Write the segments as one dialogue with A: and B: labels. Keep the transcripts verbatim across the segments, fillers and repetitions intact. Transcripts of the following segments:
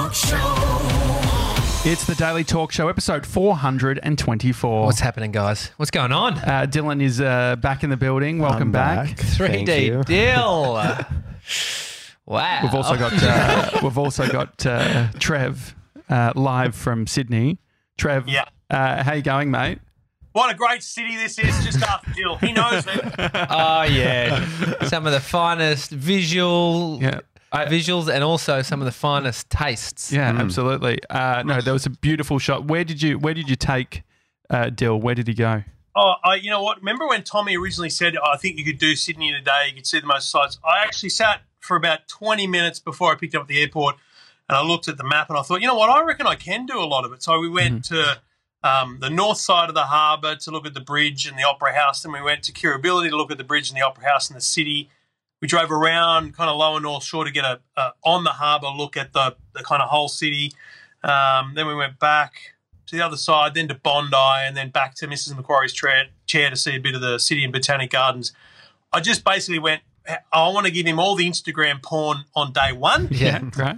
A: Talk Show.
B: It's the Daily Talk Show, episode four hundred twenty-four.
C: What's happening, guys? What's going on?
B: Uh, Dylan is uh, back in the building. Welcome
D: I'm
B: back.
D: back.
C: three D
D: you.
C: deal. Wow.
B: We've also got uh, we've also got uh, Trev uh, live from Sydney. Trev,
E: Yeah.
B: uh, how you going, mate?
E: What a great city this is, just after Dill. He knows it.
C: Oh, yeah. Some of the finest visual
B: Yeah. I-
C: visuals and also some of the finest tastes.
B: Yeah, absolutely. Uh, no, there was a beautiful shot. Where did you Where did you take uh, Dill? Where did he go?
E: Oh, I, you know what? Remember when Tommy originally said, oh, I think you could do Sydney in a day, you could see the most sights? I actually sat for about twenty minutes before I picked up at the airport and I looked at the map and I thought, you know what? I reckon I can do a lot of it. So we went
B: Mm-hmm.
E: to um, the north side of the harbour to look at the bridge and the Opera House. Then we went to Kirribilli to look at the bridge and the Opera House and the city. We drove around kind of lower North Shore to get a, a on the harbour look at the, the kind of whole city. Um, then we went back to the other side, then to Bondi, and then back to Missus Macquarie's chair, chair to see a bit of the city and Botanic Gardens. I just basically went, I want to give him all the Instagram porn on day one,
C: Yeah.
B: Right.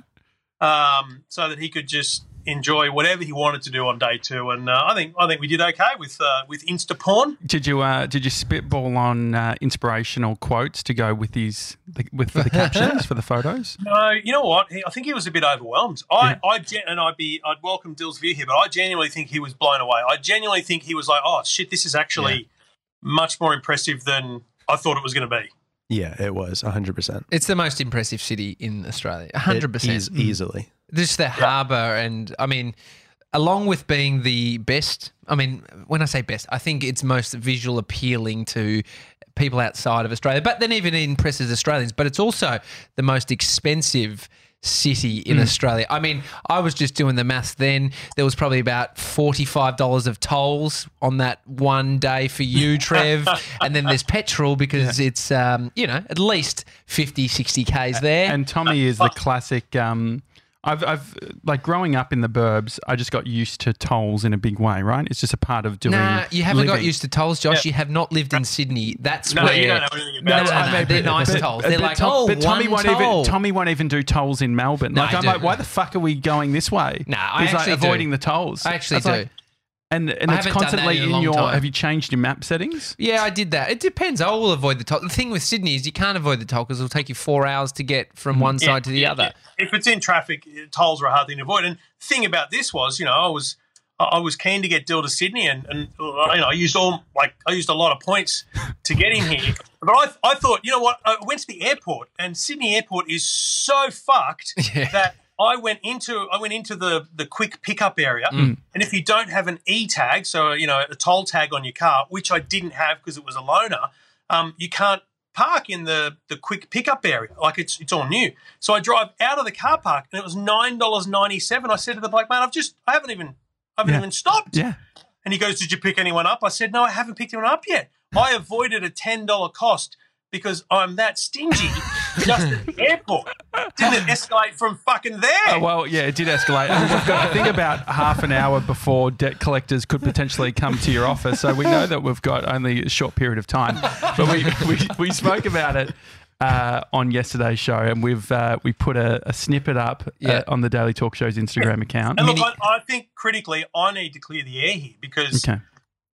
E: um, so that he could just enjoy whatever he wanted to do on day two. And uh, I think I think we did okay with uh, with Insta porn.
B: Did you uh, Did you spitball on uh, inspirational quotes to go with his the, with for the captions for the photos?
E: No, you know what? He, I think he was a bit overwhelmed. I, I gen- and I'd be, I'd welcome Dill's view here, but I genuinely think he was blown away. I genuinely think he was like, "Oh shit, this is actually
C: Yeah.
E: much more impressive than I thought it was going to be."
D: Yeah, it was one hundred percent.
C: It's the most impressive city in Australia. one hundred percent.
D: It is easily.
C: Just the harbour and, I mean, along with being the best, I mean, when I say best, I think it's most visual appealing to people outside of Australia, but then even impresses Australians, but it's also the most expensive city in Australia. I mean, I was just doing the maths then. There was probably about forty-five dollars of tolls on that one day for you, Trev. And then there's petrol because it's, um, you know, at least fifty, sixty Ks there.
B: And Tommy is the classic. Um, I've, I've like growing up in the burbs. I just got used to tolls in a big way, right? It's just a part of doing.
C: Nah, you haven't got
B: living.
C: used to tolls, Josh.
E: Yeah.
C: You have not lived in Sydney. That's
E: No,
C: where.
E: you don't know anything
C: No,
E: about
C: no,
E: it.
C: no, no, they're nice
B: But-
C: tolls.
B: but
C: They're like,
B: Tom-
C: oh,
B: but Tommy
C: one
B: won't
C: toll.
B: even Tommy won't even do tolls in Melbourne.
C: No,
B: like
C: I
B: I'm
C: do.
B: like, why the fuck are we going this way?
C: Nah, I
B: He's like
C: actually do.
B: avoiding the tolls.
C: I actually
B: It's
C: do.
B: like- and and
C: I
B: it's
C: haven't done that
B: constantly
C: in a
B: in,
C: long
B: your.
C: time.
B: Have you changed your map settings?
C: Yeah, I did that. It depends. I will avoid the toll. The thing with Sydney is you can't avoid the toll because it'll take you four hours to get from one
E: Yeah,
C: side to the
E: yeah,
C: other.
E: yeah. If it's in traffic, tolls are a hard thing to avoid. And the thing about this was, you know, I was I was keen to get Dill to Sydney, and, and you know, I used all like I used a lot of points to get him here. But I I thought, you know what? I went to the airport, and Sydney Airport is so fucked
C: Yeah.
E: that I went into I went into the the quick pickup area,
C: Mm.
E: and if you don't have an E tag, so you know a toll tag on your car, which I didn't have because it was a loaner, um, you can't park in the the quick pickup area. Like it's it's all new. So I drive out of the car park, and it was nine dollars ninety seven. I said to the bloke, man, I've just I haven't even I haven't
B: Yeah.
E: even stopped.
B: Yeah.
E: And he goes, did you pick anyone up? I said, no, I haven't picked anyone up yet. I avoided a ten dollar cost because I'm that stingy just at the airport. Didn't it escalate from fucking there?
B: Oh, well, yeah, it did escalate. I mean, we've got, I think, about half an hour before debt collectors could potentially come to your office. So we know that we've got only a short period of time. But we, we, we spoke about it uh, on yesterday's show, and we've uh, we put a, a snippet up
C: Yeah.
B: uh, on the Daily Talk Show's Instagram account.
E: And look, I, I think critically, I need to clear the air here because
B: Okay.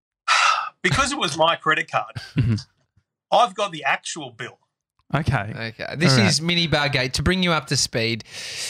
E: because it was my credit card.
B: Mhm.
E: I've got the actual bill.
B: Okay.
C: Okay, this
B: All right.
C: is Mini Bargate. To bring you up to speed,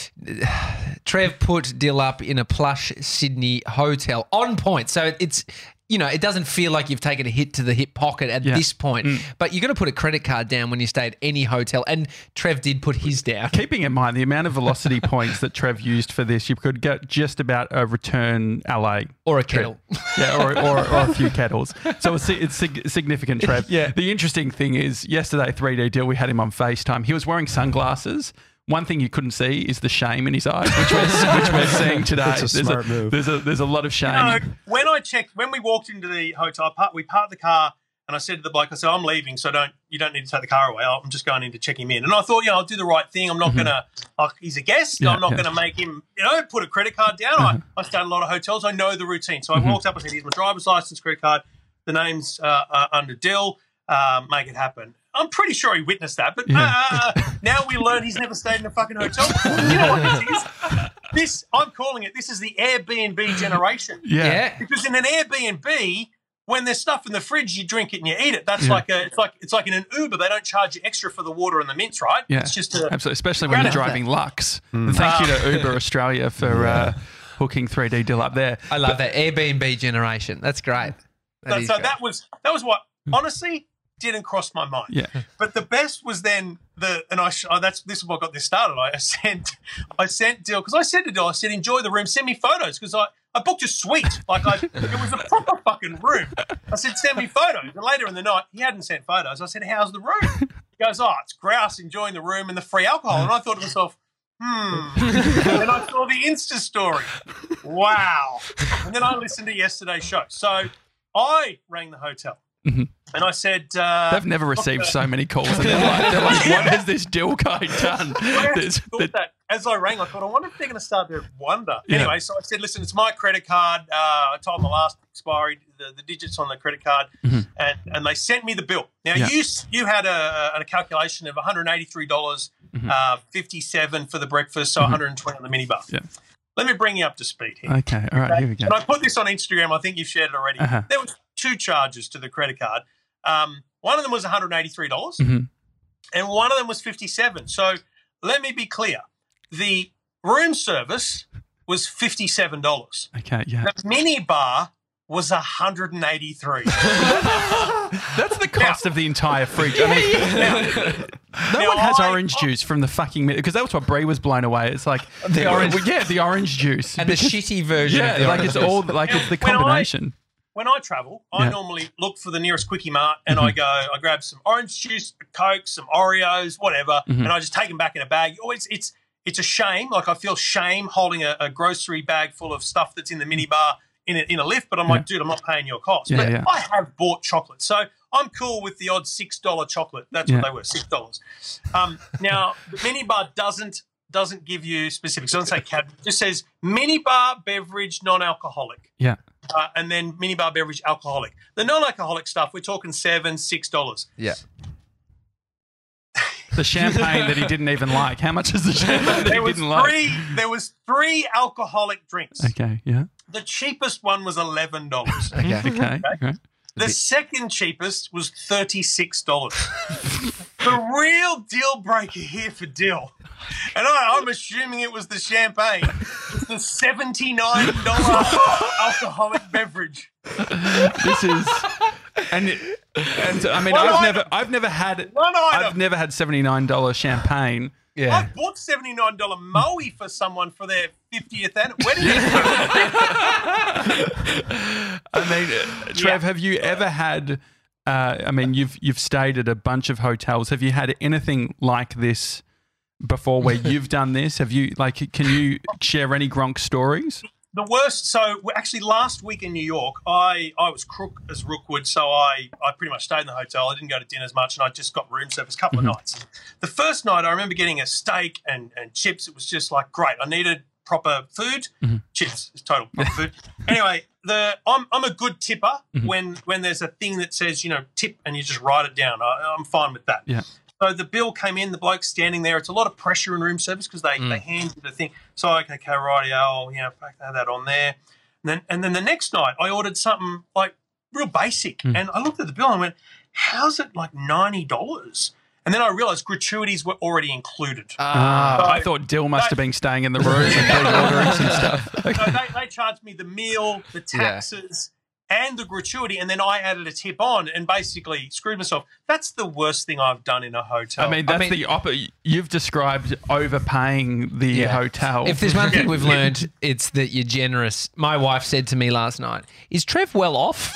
C: Trev put Dill up in a plush Sydney hotel on point. So it's, you know, it doesn't feel like you've taken a hit to the hip pocket at
B: Yeah.
C: this point.
B: Mm.
C: But you've got to put a credit card down when you stay at any hotel. And Trev did put his down.
B: Keeping in mind the amount of velocity points that Trev used for this, you could get just about a return L A.
C: Or a kettle.
B: Yeah, or, or, or a few kettles. So it's, it's sig- significant, Trev. Yeah. The interesting thing is, yesterday, three D Deal, we had him on FaceTime. He was wearing sunglasses. One thing you couldn't see is the shame in his eyes, which we're, which we're seeing today.
D: It's a
B: there's
D: smart
B: a,
D: move.
B: There's a there's a lot of shame.
E: No, when I checked, when we walked into the hotel, park, we parked the car, and I said to the bloke, I said, I'm leaving, so don't you don't need to take the car away. I'm just going in to check him in. And I thought, you know, I'll do the right thing. I'm not going to, like, he's a guest.
B: Yeah,
E: I'm not
B: yeah.
E: going to make him, you know, put a credit card down. I, I stayed at a lot of hotels. I know the routine. So I walked up and said, here's my driver's license, credit card. The name's uh, uh, under Dill. Uh, make it happen. I'm pretty sure he witnessed that, but
B: Yeah.
E: uh, now we learn he's never stayed in a fucking hotel. You know what this is? this, I'm calling it, this is the Airbnb generation.
B: Yeah.
C: Yeah.
E: Because in an Airbnb, when there's stuff in the fridge, you drink it and you eat it. That's
B: Yeah.
E: like a, it's like it's like in an Uber, they don't charge you extra for the water and the mints, right?
B: Yeah.
E: It's just a,
B: Absolutely, especially when you're
E: Grab it.
B: driving Lux. And thank you to Uber Australia for uh, hooking three D Dill up there.
C: I love that Airbnb generation. That's great. That
E: so
C: is
E: so
C: great.
E: that was that was what honestly didn't cross my mind.
B: Yeah.
E: But the best was then the and I sh- oh, that's this is what got this started. I sent I sent Dill because I said to Dill, I said enjoy the room, send me photos because I. I booked a suite. Like I, it was a proper fucking room. I said, send me photos. And later in the night, he hadn't sent photos. I said, how's the room? He goes, oh, it's grouse enjoying the room and the free alcohol. And I thought to myself, hmm. And then I saw the Insta story. Wow. And then I listened to yesterday's show. So I rang the hotel.
B: Mm-hmm.
E: And I said, uh,
B: They've never received so many calls. And they're like, they're like what has this Dill guy done?
E: I
B: There's-
E: thought
B: that-
E: that as I rang, I thought, I wonder if they're going to start to wonder.
B: Yeah.
E: Anyway, so I said, listen, it's my credit card. Uh, I told them the last expiry, the, the digits on the credit card,
B: Mm-hmm.
E: and, and they sent me the bill. Now,
B: Yeah.
E: you you had a, a calculation of one hundred eighty-three dollars,
B: Mm-hmm.
E: uh, fifty-seven for the breakfast, so one hundred twenty on the minibar.
B: Yeah.
E: Let me bring you up to speed here.
B: Okay, all right, here we go.
E: And I put this on Instagram. I think you've shared it already.
B: Uh-huh.
E: There was two charges to the credit card. Um, one of them was one hundred eighty-three dollars,
B: Mhm.
E: and one of them was fifty-seven dollars. So let me be clear. The room service was fifty-seven dollars.
B: Okay, yeah.
E: The mini bar was one hundred eighty-three dollars.
B: That's the cost of the entire fridge. I mean, no
E: Now,
B: one has
E: I-
B: orange juice from the fucking because that's what Brie was blown away. It's like
C: The orange-
B: well, yeah, the orange juice,
C: and the
B: Because-
C: shitty version of
B: yeah,
C: the
B: like
C: orange
B: it's all
C: juice.
B: like it's the
E: When I-
B: combination.
E: When I travel, I
B: Yeah.
E: normally look for the nearest Quickie Mart and
B: Mm-hmm.
E: I go, I grab some orange juice, a Coke, some Oreos, whatever,
B: Mm-hmm.
E: and I just take them back in a bag. Oh, it's it's it's a shame. Like I feel shame holding a, a grocery bag full of stuff that's in the minibar in a, in a lift, but I'm like, dude, I'm not paying your cost.
B: Yeah,
E: but
B: yeah.
E: I have bought chocolate, so I'm cool with the odd six dollar chocolate. That's
B: Yeah.
E: what they were, six dollars. Um, now the minibar doesn't doesn't give you specifics. It doesn't say cab. It just says minibar beverage non-alcoholic.
B: Yeah.
E: Uh, and then minibar beverage alcoholic. The non-alcoholic stuff, we're talking seven, six dollars.
C: Yeah.
B: The champagne that he didn't even like. How much is the champagne that
E: There
B: he
E: was
B: didn't like?
E: three. There was three alcoholic drinks.
B: Okay, yeah.
E: The cheapest one was eleven dollars.
C: Okay.
B: Okay. okay.
E: The second cheapest was thirty-six dollars. The real deal breaker here for Dill, and I, I'm assuming it was the champagne, was the seventy-nine dollars alcoholic beverage.
B: This is and and I mean
E: One
B: I've
E: item.
B: never I've never had
E: One
B: I've
E: item.
B: never had seventy-nine dollars champagne.
E: I
C: Yeah.
E: bought seventy-nine dollars Moe for someone for their fiftieth an- wedding anniversary.
B: I mean, uh, Trev, have you ever had? Uh, I mean, you've you've stayed at a bunch of hotels. Have you had anything like this before, where you've done this? Have you like? Can you share any Gronk stories?
E: The worst. So actually, last week in New York, I, I was crook as Rookwood, so I, I pretty much stayed in the hotel. I didn't go to dinner as much, and I just got room service a couple of nights. The first night, I remember getting a steak and, and chips. It was just like great. I needed proper food. Chips is total proper food. Anyway, the I'm I'm a good tipper when when there's a thing that says you know tip and you just write it down. I, I'm fine with that.
B: Yeah.
E: So the bill came in, the bloke's standing there. It's a lot of pressure in room service because they, they hand you the thing. So I, okay, righty, oh, you know, fuck, have that on there. And then and then the next night I ordered something like real basic. And I looked at the bill and went, how's it like ninety dollars? And then I realised gratuities were already included.
B: Uh, I
E: So-
B: thought Dill must have been staying in the room and pre-ordering some stuff.
E: So they, they charged me the meal, the taxes, and the gratuity, and then I added a tip on and basically screwed myself. That's the worst thing I've done in a hotel.
B: I mean, that's
C: mean-
B: the opposite. You've described overpaying the
C: Yeah.
B: hotel.
C: If there's one thing we've learned, it's that you're generous. My wife said to me last night, "Is Trev well off?"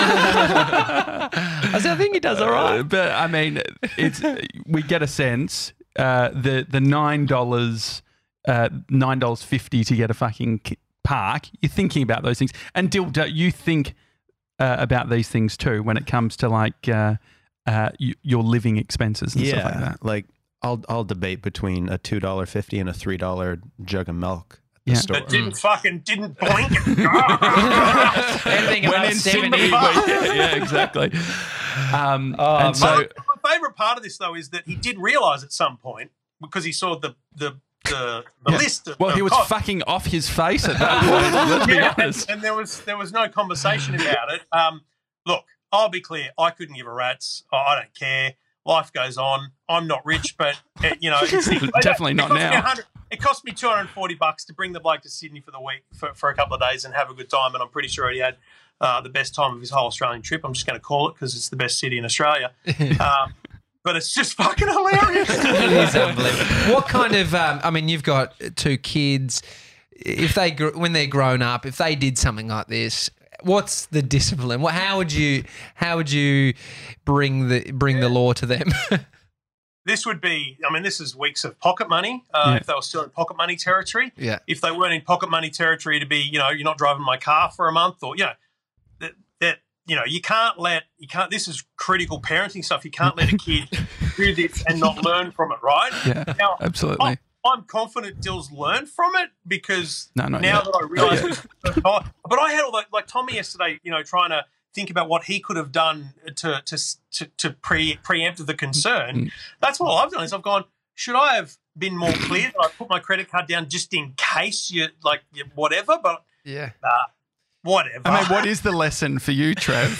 C: I said, "I think he does all right."
B: Uh, but I mean, it's we get a sense uh, the the nine dollars, uh, nine dollars fifty to get a fucking k- park. You're thinking about those things, and Dill, do you think uh, about these things too when it comes to like uh, uh, y- your living expenses and stuff like
D: Yeah,
B: that?
D: like I'll I'll debate between a two dollar fifty and a three dollar jug of milk at the
B: Yeah.
D: store.
E: that didn't fucking didn't blink.
C: Anything
B: When
C: above
B: in
C: seventy.
B: Sydney, well, yeah, yeah, exactly. Um, and
C: man.
B: so,
E: My favourite part of this though is that he did realise at some point because he saw the the, the the, the
B: Yeah.
E: list. Of,
B: Well, he
E: of
B: was
E: costs.
B: fucking off his face at that point. Let's be
E: Yeah, and,
B: honest.
E: and there was there was no conversation about it. Um, look, I'll be clear. I couldn't give a rat's. I I don't care. Life goes on. I'm not rich, but it, you know, it's,
B: Definitely
E: it
B: not
E: cost me
B: now.
E: one hundred It cost me two hundred forty bucks to bring the bloke to Sydney for the week for, for a couple of days and have a good time. And I'm pretty sure he had uh, the best time of his whole Australian trip. I'm just going to call it because it's the best city in Australia. Um, but it's just fucking hilarious.
C: It is unbelievable. What kind of? Um, I mean, you've got two kids. If they, gr- when they're grown up, if they did something like this, what's the discipline? What? How would you? How would you bring the bring the law to them?
E: This would be, I mean, this is weeks of pocket money. Uh,
B: Yeah.
E: If they were still in pocket money territory,
C: Yeah.
E: If they weren't in pocket money territory, to be, you know, you're not driving my car for a month, or you know, that that you know, you can't let you can't. This is critical parenting stuff. You can't let a kid do this and not learn from it, right?
B: Yeah,
E: Now,
B: absolutely.
E: I'm, I'm confident Dill's learned from it because
B: No, not
E: now
B: yet.
E: that I realise, but I had all that, like Tommy yesterday, you know, trying to think about what he could have done to to to, to pre preempt the concern.
B: Mm.
E: That's what I've done. Is I've gone, should I have been more clear that I put my credit card down just in case you like you, whatever? But
C: Yeah.
E: uh, whatever.
B: I mean, what is the lesson for you, Trev?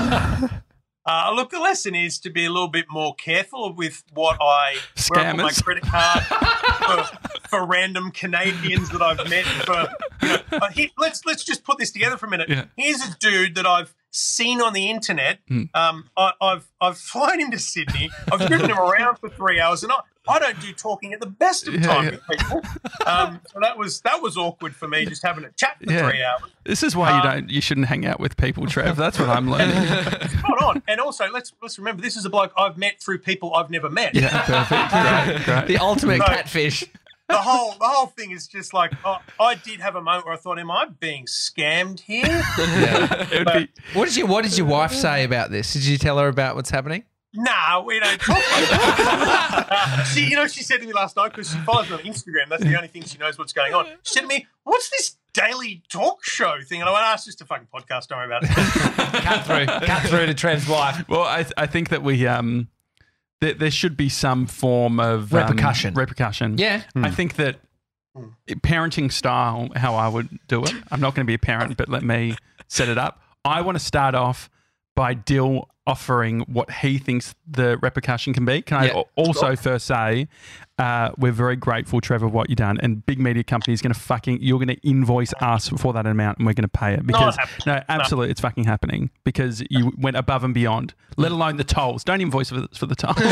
E: Uh, look, the lesson is to be a little bit more careful with what I where I put my
B: Scammers.
E: credit card for, for random Canadians that I've met. For you know, uh, he, let's let's just put this together for a minute.
B: Yeah.
E: Here's a dude that I've seen on the internet.
B: Mm.
E: Um, I, I've I've flown him to Sydney. I've driven him around for three hours, and I, I don't do talking at the best of
B: Yeah,
E: times
B: yeah.
E: with people. Um, so that was that was awkward for me, just having a chat for
B: Yeah.
E: three hours.
B: This is why you
E: Um,
B: don't. You shouldn't hang out with people, Trev. That's what I'm learning.
E: Spot on. And also, let's let's remember, this is a bloke I've met through people I've never met.
B: Yeah, perfect. Great, great.
C: The ultimate
E: No.
C: catfish.
E: The whole the whole thing is just like, oh, I did have a moment where I thought, am I being scammed here?
B: Yeah, it would
E: But-
B: be.
C: What did you What did your wife say about this? Did you tell her about what's happening?
E: Nah, we don't talk like that. Uh, she, you know, she said to me last night, because she follows me on Instagram. That's the only thing she knows what's going on. She said to me, "What's this daily talk show thing?" And I went, "Ah, it's just a fucking podcast. Don't worry about it."
C: Cut through. Cut through to Trev's wife.
B: Well, I, I think that we um, there, there should be some form of um,
C: Repercussion.
B: repercussion.
C: Yeah.
B: I think that parenting style, how I would do it. I'm not going to be a parent, but let me set it up. I want to start off by Dill offering what he thinks the repercussion can be. Can I
C: Yeah.
B: al- also first say uh, we're very grateful, Trevor, for what you've done, and big media company is going to fucking you're going to invoice us for that amount, and we're going to pay it because
E: happening.
B: no, absolutely, it's fucking happening because you went above and beyond. Let alone the tolls. Don't invoice for the, for the tolls.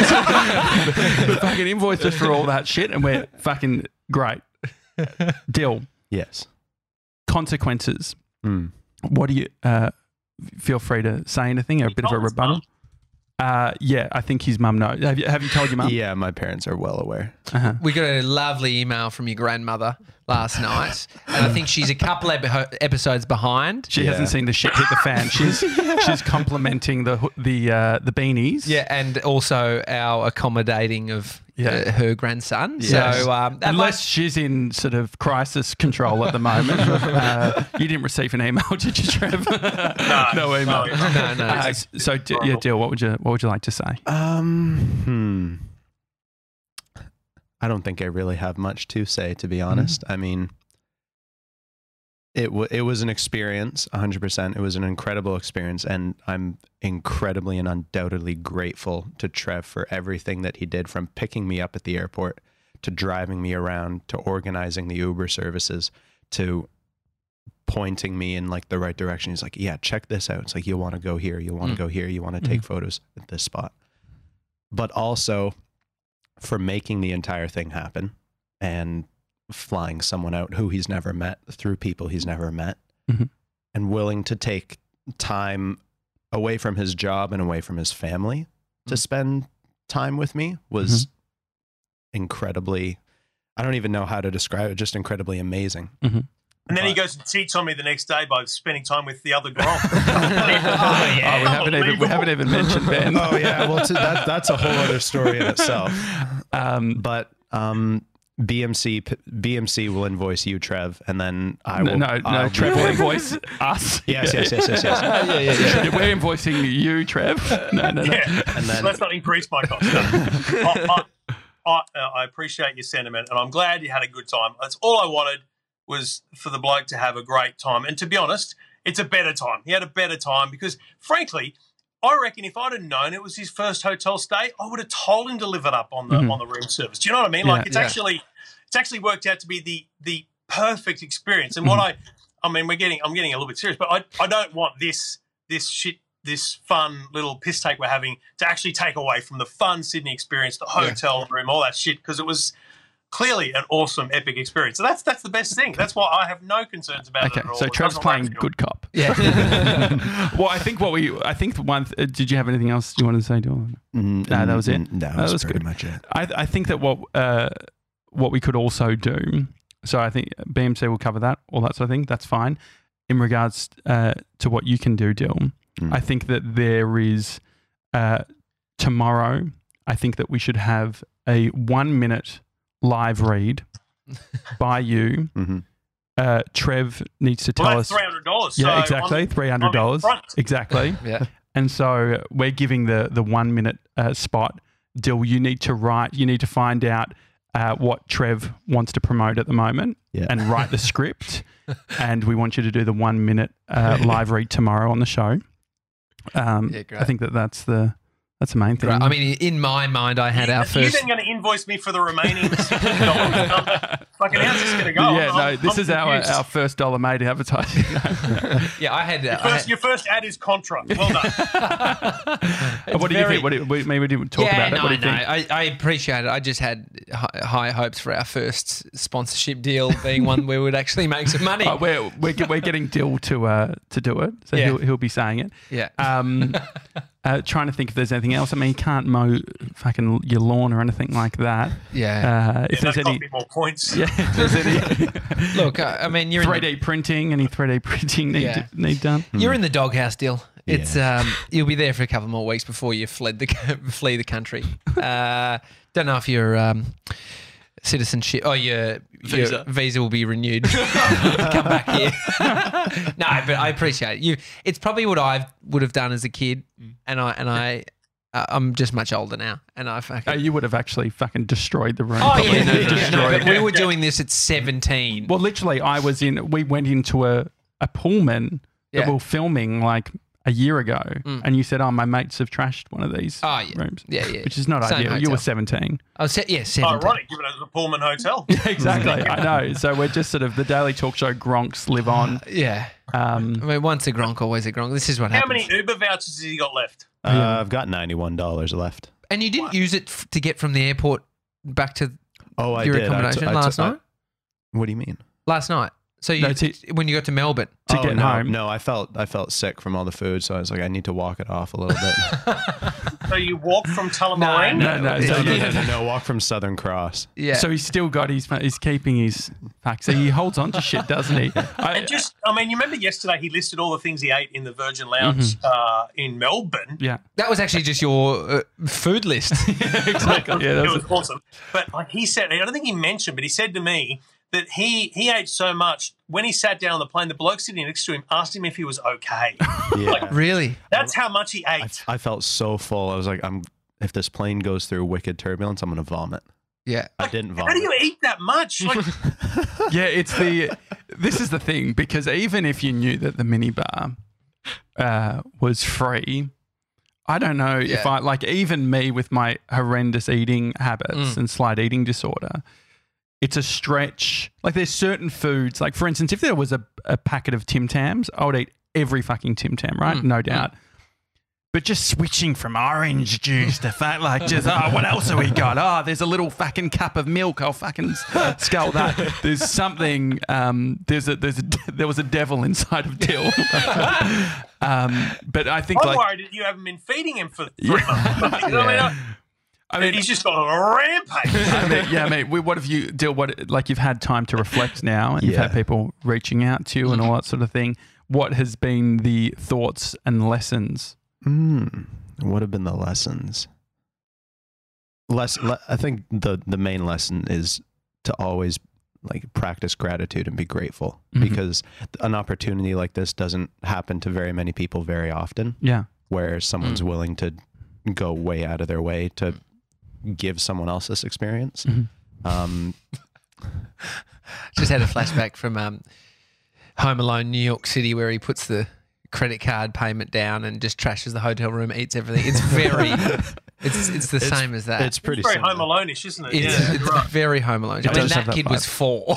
B: but fucking invoice us for all that shit, and we're fucking great. Dill,
D: Yes.
B: consequences.
D: Mm.
B: What do you uh, feel free to say anything or a
E: He
B: bit of a
E: told his
B: rebuttal?
E: mum.
B: Uh, yeah, I think his mum knows. Have you, have you told your mum?
D: Yeah, my parents are well aware.
B: Uh-huh.
C: We got a lovely email from your grandmother last night, and I think she's a couple epi- episodes behind.
B: She
D: Yeah.
B: hasn't seen the shit hit the fan. She's she's complimenting the ho- the uh, the beanies.
C: Yeah, and also our accommodating of
B: Yeah.
C: uh, her grandson.
B: Yes.
C: So um, that
B: Unless
C: must-
B: she's in sort of crisis control at the moment. uh, you didn't receive an email, did you, Trev? no, email.
E: no.
C: no, no.
B: Uh, so, D- yeah, Dill, what would you what would you like to say?
D: Um, hmm. I don't think I really have much to say, to be honest. I mean, it w- it was an experience, one hundred percent. It was an incredible experience, and I'm incredibly and undoubtedly grateful to Trev for everything that he did, from picking me up at the airport to driving me around to organizing the Uber services to pointing me in like the right direction. He's like, yeah, check this out. It's like, you want to go here, you want to
C: Mm.
D: go here, you want to take photos at this spot. But also for making the entire thing happen and flying someone out who he's never met through people he's never met,
B: Mhm.
D: and willing to take time away from his job and away from his family to
C: Mm.
D: spend time with me was incredibly, I don't even know how to describe it, just incredibly amazing.
E: And then he
D: But-
E: goes and cheats on me the next day by spending time with the other Grom. oh,
B: Oh, we haven't even we haven't even mentioned Ben.
D: Oh yeah, well to, that that's a whole other story in itself.
B: Um,
D: But um, B M C p- B M C will invoice you, Trev, and then I
B: no,
D: will.
B: no, no,
D: I'll
B: Trev
D: be-
B: will invoice us.
D: Yes, yes, yes, yes, yes.
C: yeah, yeah, yeah.
B: We're invoicing you, Trev. No, no, no.
E: Yeah.
D: And then
E: Let's not increase my cost. No. I, I, I, I appreciate your sentiment, and I'm glad you had a good time. That's all I wanted was for the bloke to have a great time. And to be honest, it's a better time. He had a better time because, frankly, I reckon if I'd have known it was his first hotel stay, I would have told him to live it up on the mm-hmm. on the room service. Do you know what I mean?
B: Yeah,
E: like it's
B: yeah.
E: actually it's actually worked out to be the the perfect experience. And what I I mean, we're getting I'm getting a little bit serious, but I I don't want this this shit this fun little piss take we're having to actually take away from the fun Sydney experience, the hotel yeah. room, all that shit, because it was clearly an awesome, epic experience. So that's that's the best thing. That's why I have no concerns about
B: okay,
E: it at all.
B: So
E: It
B: Trev's
E: doesn't
B: playing
E: make me
B: good cop.
C: Yeah.
B: Well, I think what we, I think the one, uh, did you have anything else you wanted to say, Dylan?
D: Mm,
B: No, that was it?
D: No, that
B: That
D: was,
B: was
D: pretty
B: good.
D: much it.
B: I, I think that what uh, what we could also do, so I think B M C will cover that, all that sort of thing. That's fine. In regards uh, to what you can do, Dylan,
D: Mm.
B: I think that there is uh, tomorrow. I think that we should have a one minute live read by you.
D: Mm-hmm.
B: Uh, Trev needs to tell
E: Well, that's
B: us.
E: three hundred dollars.
B: Yeah,
E: so
B: exactly,
E: I'm-
B: three hundred dollars.
E: I'm in front.
B: Exactly.
C: Yeah.
B: And so we're giving the the one minute uh, spot. Dill, you need to write. You need to find out uh, what Trev wants to promote at the moment,
D: Yeah.
B: and write the script. And we want you to do the one minute uh, live read tomorrow on the show. Um,
C: Yeah, great.
B: I think that that's the that's the main thing.
C: Right. I mean, in my mind, I had our
E: Are you
C: first.
E: then going to invoice me for the remaining sixty dollars? Fucking how's this going to go?
B: yeah,
E: I'm-
B: no,
E: I'm-
B: this
E: I'm
B: is our
E: confused.
B: our first dollar made advertising.
C: Yeah, I had. Uh,
E: Your
C: I
E: first,
C: had
E: your first ad is Contra. Well done.
B: what do you
C: very-
B: think? What do you, we, maybe we didn't talk
C: yeah,
B: about it.
C: no,
B: What do you
C: no,
B: think?
C: I, I appreciate it. I just had hi- high hopes for our first sponsorship deal being one where we'd actually make some money.
B: Oh, we're, we're get- we're getting Dill to uh to do it, so
C: Yeah.
B: he'll he'll be saying it.
C: yeah.
B: Um, uh, trying to think if there's anything else. I mean, you can't mow fucking your lawn or anything like that.
C: yeah.
B: Uh, if
E: Yeah,
B: there's
E: that
B: any,
E: cost me more points.
B: yeah, if there's any
C: Look, I, I mean, you're in
B: three
C: the,
B: D printing, any three D printing need
C: Yeah.
B: need done.
C: you're in the doghouse deal. It's um, you'll be there for a couple more weeks before you fled the flee the country. Uh, don't know if your um, citizenship or your visa. your visa will be renewed. Come back here. No, but I appreciate it. You. It's probably what I would have done as a kid, and I and I. Uh, I'm just much older now, and I fucking.
B: Oh, you would have actually fucking destroyed the room.
C: Oh
B: Probably
C: yeah, no, no, no,
B: destroyed
C: but we were doing this at seventeen.
B: Well, literally, I was in. We went into a a Pullman that
C: Yeah.
B: we were filming like a year ago,
C: Mm.
B: and you said, "Oh, my mates have trashed one of these
C: Oh, yeah.
B: rooms,"
C: Yeah, yeah.
B: which is not
C: Same
B: ideal. You
C: hotel.
B: were seventeen.
C: I was se- yeah,
E: Oh,
C: seventeen.
E: right, given it as a Pullman hotel.
B: Exactly. I know. So we're just sort of the Daily Talk Show Gronks live on.
C: Yeah.
B: Um,
C: I mean, once a Gronk, always a Gronk. This is what
E: How
C: happens.
E: many Uber vouchers has he got left?
D: Uh, I've got ninety-one dollars left.
C: And you didn't use it f- to get from the airport back to
D: Oh, I
C: your
D: did. I
C: accommodation
D: t- I t-
C: last
D: I-
C: night?
D: What do you mean?
C: Last night. So you
B: No, to-
C: when you got to Melbourne.
B: to
D: oh,
B: get
D: no,
B: home.
D: No, I felt I felt sick from all the food, so I was like, I need to walk it off a little bit.
E: So you walked from Tullamarine?
B: no, no,
D: no,
B: so
D: no,
B: you-
D: no, no, no, walk from Southern Cross.
C: Yeah.
B: So he's still got his. He's keeping his facts. So he holds on to shit, doesn't he? I,
E: And just, I mean, you remember yesterday he listed all the things he ate in the Virgin Lounge uh, in Melbourne.
B: yeah.
C: that was actually just your uh, food list.
B: Exactly. Yeah.
E: It
B: That's
E: was awesome. But like he said, I don't think he mentioned, but he said to me that he he ate so much when he sat down on the plane, the bloke sitting next to him asked him if he was okay.
D: Yeah.
C: Really?
E: That's how much he
D: I,
E: ate.
D: I felt so full. I was like, I'm. If this plane goes through wicked turbulence, I'm gonna vomit.
C: Yeah.
D: I didn't
E: How
D: vomit.
E: do you eat that much? Like,
B: yeah. It's the. This is the thing, because even if you knew that the minibar uh, was free, I don't know if
C: Yeah.
B: I like even me with my horrendous eating habits
C: Mm.
B: and slight eating disorder. It's a stretch. Like there's certain foods. Like for instance, if there was a, a packet of Tim Tams, I would eat every fucking Tim Tam, right?
C: Mm,
B: No doubt. But just switching from orange juice to fat, like just, oh, what else have we got? Oh, there's a little fucking cup of milk. I'll fucking s- skull that. There's something, um, there's a, there's a, there was a devil inside of Dill. um, but I think
E: I'm
B: like,
E: worried that you haven't been feeding him for three
B: Yeah.
E: months. You know what I mean?
B: Yeah. I mean,
E: He's just gone on a rampage.
B: I mean, yeah, mate. we- What have you, Dill? What like you've had time to reflect now, and you've
D: Yeah.
B: had people reaching out to you and all that sort of thing. What has been the thoughts and lessons?
D: Mm, what have been the lessons? Less, le- I think the the main lesson is to always like practice gratitude and be grateful,
B: Mhm.
D: because an opportunity like this doesn't happen to very many people very often,
B: Yeah,
D: where someone's
C: Mm.
D: willing to go way out of their way to give someone else this experience.
B: Mm-hmm.
D: Um,
C: Just had a flashback from um, Home Alone, New York City, where he puts the credit card payment down and just trashes the hotel room, eats everything. It's very, it's it's the
D: It's-
C: same as that.
D: it's pretty
E: It's very
D: similar.
E: Home Alone-ish, isn't it?
C: It's,
E: yeah,
C: it's
E: you're right.
C: very Home Alone. I mean,
B: does
C: that
B: have that
C: kid was
B: vibe.
C: four.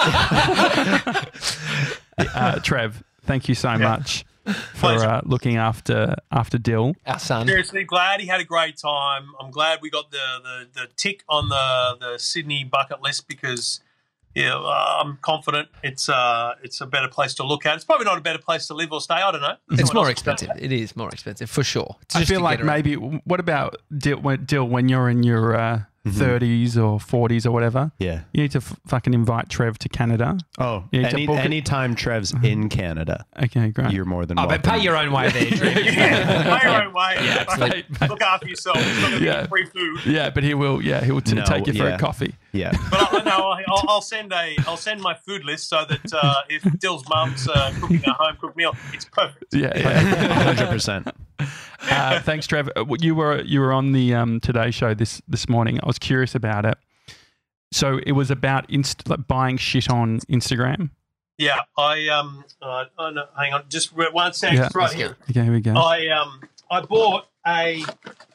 B: Uh, Trev, thank you so much for
E: Pleasure.
B: uh, looking after after Dill.
C: Our son.
E: Seriously, glad he had a great time. I'm glad we got the, the, the tick on the, the Sydney bucket list because yeah, uh, I'm confident it's uh it's a better place to look at. It's probably not a better place to live or stay. I don't know.
C: It's
E: Someone
C: more
E: else-
C: expensive. It is more expensive for sure.
B: I
C: Just
B: feel
C: to
B: like
C: get around.
B: maybe. What about Dill? When, Dill, when you're in your uh, thirties or forties or whatever,
D: Yeah.
B: you need to f- fucking invite Trev to Canada.
D: Oh,
B: Yeah, to
D: any,
B: book it.
D: anytime Trev's in Canada,
B: Okay, great.
D: you're more than
C: Oh,
D: welcome.
C: but pay your own way there, Drew.
E: Yeah, pay your own way.
C: Yeah, absolutely.
B: Mate,
E: Look after yourself. It's not going to
B: Yeah.
E: be free food.
B: yeah, but he will. Yeah, he will t-
D: No,
B: take you for
D: yeah.
B: a coffee.
D: Yeah.
E: But I, no, I- I'll, I'll send a I'll send my food list so that uh, if Dill's mum's uh, cooking a home cooked meal, it's perfect.
B: Yeah, yeah.
D: one hundred percent.
B: Uh, thanks, Trev. Uh, You were you were on the um, Today Show this this morning. I was curious about it. So it was about inst- like buying shit on Instagram.
E: Yeah, I um, uh, oh, no, hang on, just one second,
B: Yeah.
E: it's right here.
B: Okay, here we go.
E: I um, I bought a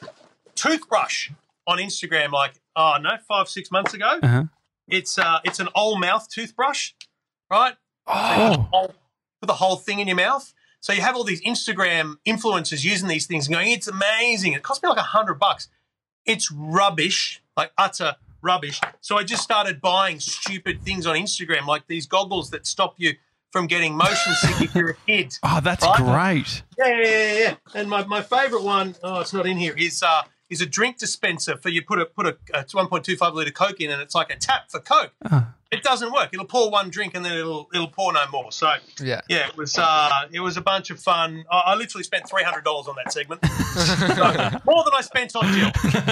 E: toothbrush on Instagram like oh no, five six months ago.
B: Uh-huh.
E: It's uh, it's an old mouth toothbrush, right?
B: Oh,
E: Whole- Put the whole thing in your mouth. So you have all these Instagram influencers using these things and going, it's amazing. It cost me like a hundred bucks. It's rubbish, like utter rubbish. So I just started buying stupid things on Instagram, like these goggles that stop you from getting motion sick if you're a kid.
B: oh, that's
E: Right?
B: great.
E: Yeah, yeah, yeah, yeah. And my, my favourite one, oh, it's not in here, is uh is a drink dispenser for you put a put a, a one point two five litre Coke in, and it's like a tap for Coke.
B: Ah.
E: It doesn't work. It'll pour one drink and then it'll it'll pour no more. So
C: Yeah.
E: yeah, it was uh, it was a bunch of fun. I, I literally spent three hundred dollars on that segment, so, more than I spent on Jill.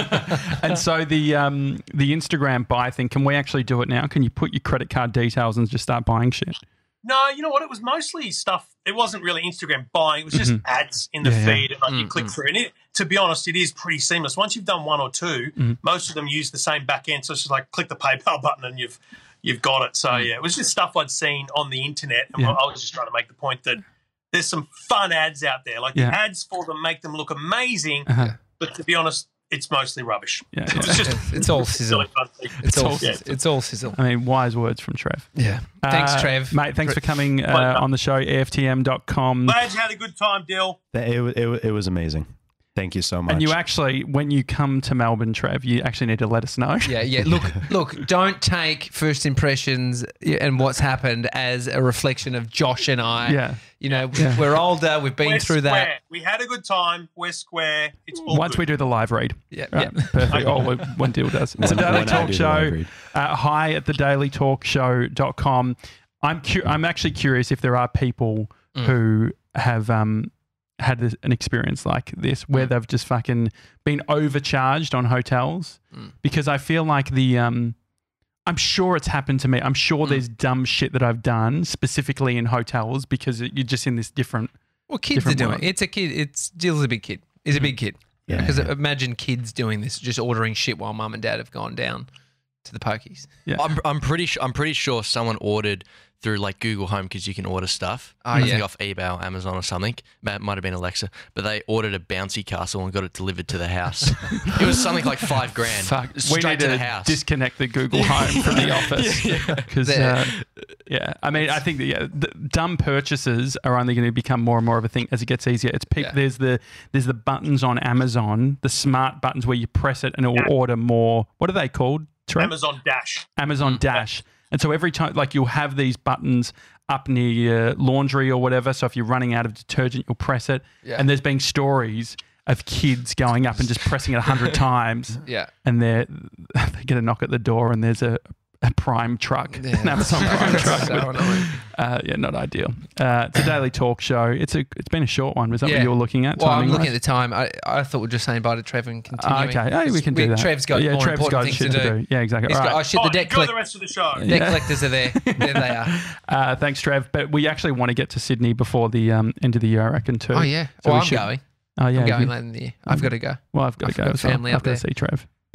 B: And so the um, the Instagram buy thing, can we actually do it now? Can you put your credit card details and just start buying shit?
E: No, you know what? It was mostly stuff. It wasn't really Instagram buying. It was just ads in the
B: Yeah, yeah.
E: feed, and like you click through. And it, to be honest, it is pretty seamless. Once you've done one or two, most of them use the same back end. So it's just like click the PayPal button and you've you've got it. So yeah, it was just stuff I'd seen on the internet, and
B: Yeah.
E: I was just trying to make the point that there's some fun ads out there. Like
B: Yeah.
E: the ads for them make them look amazing,
B: Uh-huh.
E: but to be honest, it's mostly rubbish.
B: Yeah,
E: It
B: yeah.
E: was just
C: It's, it's all sizzle.
E: really fun thing.
C: It's all,
B: all-
C: sizzle. It's all sizzle.
B: I mean, wise words from Trev.
C: Yeah. Thanks,
B: Uh,
C: Trev.
B: Mate, thanks for coming uh,
E: Pleasure.
B: on the show, E F T M dot com.
E: Glad you had a good time, Dill.
D: It, wa- it, wa- it was amazing. Thank you so much.
B: And you actually, when you come to Melbourne, Trev, you actually need to let us know.
C: Yeah, yeah. Look, look. Don't take first impressions and what's happened as a reflection of Josh and I.
B: Yeah.
C: You know,
B: Yeah.
C: we're older. We've been
E: We're
C: through that.
E: square. We had a good time. We're square. It's all
B: Once
E: good.
B: we do the live read.
C: Yeah,
B: Right,
C: yeah.
B: perfect. Oh, when- when Deal does. It's a
D: When-
B: daily
D: when I
B: talk
D: do the
B: show.
D: live read.
B: Uh, hi at the daily talk show dot com. I'm cu- I'm actually curious if there are people
C: Mm.
B: who have um, had this, an experience like this where
C: Mm.
B: they've just fucking been overcharged on hotels,
C: Mm.
B: because I feel like the um, I'm sure it's happened to me. I'm sure
C: Mm.
B: there's dumb shit that I've done specifically in hotels because you're just in this different.
C: Well, kids are
B: Different
C: doing
B: world.
C: it. It's a kid. It's Jill's a big kid. He's a big kid.
D: Yeah,
C: Because
D: yeah.
C: imagine kids doing this, just ordering shit while mum and dad have gone down to the pokies.
B: Yeah.
A: I'm I'm pretty sure I'm pretty sure someone ordered through like Google Home because you can order stuff.
C: Oh,
A: I think
C: yeah.
A: off eBay or Amazon or something. That might have been Alexa, but they ordered a bouncy castle and got it delivered to the house. It was something like five grand.
B: Fuck, we
A: straight
B: need
A: to
B: to
A: the house.
B: disconnect the Google Home from the office because
C: There.
B: uh, yeah, I mean, I think that yeah, the dumb purchases are only going to become more and more of a thing as it gets easier. It's people.
C: Yeah.
B: There's the there's the buttons on Amazon, the smart buttons where you press it and it will
E: Yeah.
B: order more. What are they called? Trent?
E: Amazon Dash.
B: Amazon Dash. And so every time, like, you'll have these buttons up near your laundry or whatever. So if you're running out of detergent, you'll press it.
C: Yeah.
B: And there's been stories of kids going up and just pressing it a hundred times,
C: Yeah.
B: and they they get a knock at the door, and there's a, a Prime truck,
C: Yeah.
B: an Amazon Prime truck.
C: So
B: with-
C: annoying.
B: uh, yeah, not ideal. Uh, it's a daily talk show. It's a it's been a short one. Was that
C: Yeah.
B: what you were looking at?
C: Well, I'm
B: timing-wise?
C: looking at the time. I, I thought we'd just say bye to Trevor and continue.
B: Ah, okay, oh, we can do that.
C: Trev's got
B: yeah,
C: more
B: Trev's
C: important
B: got
C: things
B: shit
C: to do.
B: Yeah, exactly.
C: He's
B: All
C: got,
B: right.
C: oh shit,
E: Oh,
C: the debt,
E: enjoy
C: collect-
E: the rest of the show.
C: debt
B: Yeah.
C: collectors are there. There they are.
B: Uh, thanks, Trev. But we actually want to get to Sydney before the um, end of the year, I reckon, too.
C: Oh yeah.
B: So
C: well,
B: we
C: I'm
B: should-
C: going.
B: Oh, yeah.
C: I'm going
B: you-
C: later in the year. I've got to go.
B: Well, I've got
C: I've
B: to go
C: got
B: as well.
C: family
B: I've
C: up
B: got to
C: there.
B: see Trev.